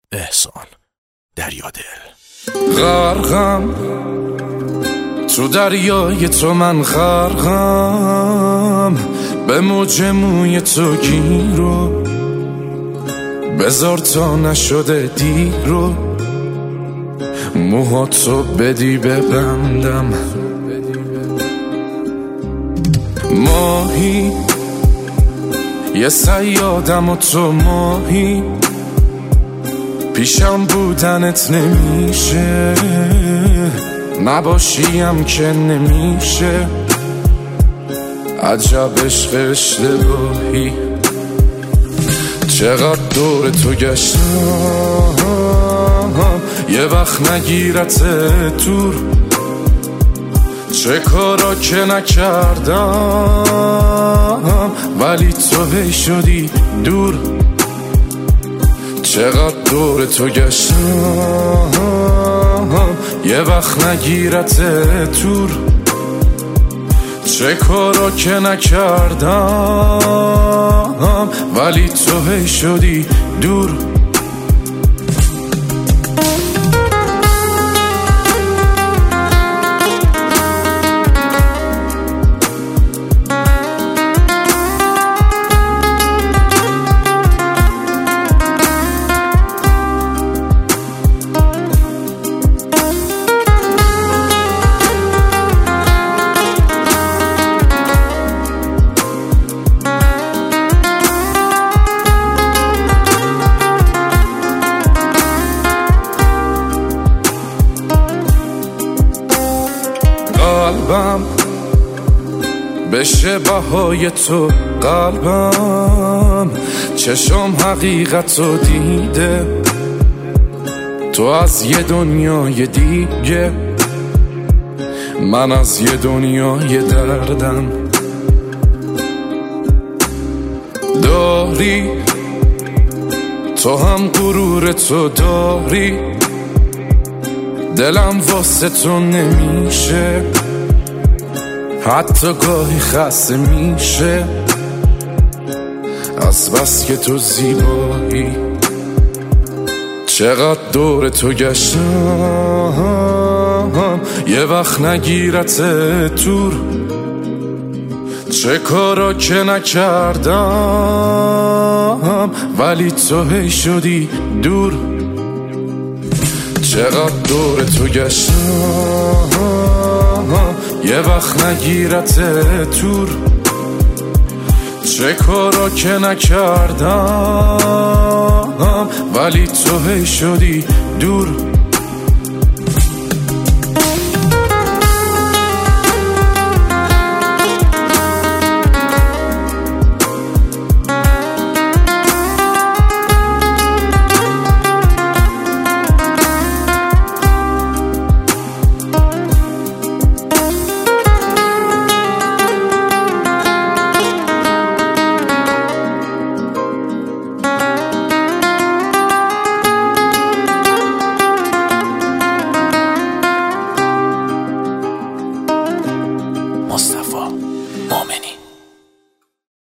احسان دریادل. غرقم تو دریای تو، من غرقم به موج موی تو گیرو، بذار تا نشده دیرو، موهاتو بدی ببندم. ماهی یه صیادم و تو ماهی، پیشم بودنت نمیشه، نباشیم که نمیشه. عجب عشق اشتباهی، چقدر دور تو گشتم، یه وقت نگیرت دور. چه کارا که نکردم ولی تو هی شدی دور. چقدر دور تو گشتم، یه وقت نگیرت دور. چه کارا که نکردم ولی تو هی شدی دور. قلبم بشه بهای تو، قلبم چشم حقیقتو دیده. تو از یه دنیای دیگه، من از یه دنیای دردم. داری تو هم غرور تو داری، دلم واسه تو نمیشه، حتی گاهی خسته میشه از بس که تو زیبایی. چقدر دور تو گشتم، یه وقت نگیرت دور. چه کارا که نکردم ولی تو هی شدی دور. چقدر دور تو گشتم، یه وقت نگیرت دور. چه کارا که نکردم ولی تو هی شدی دور.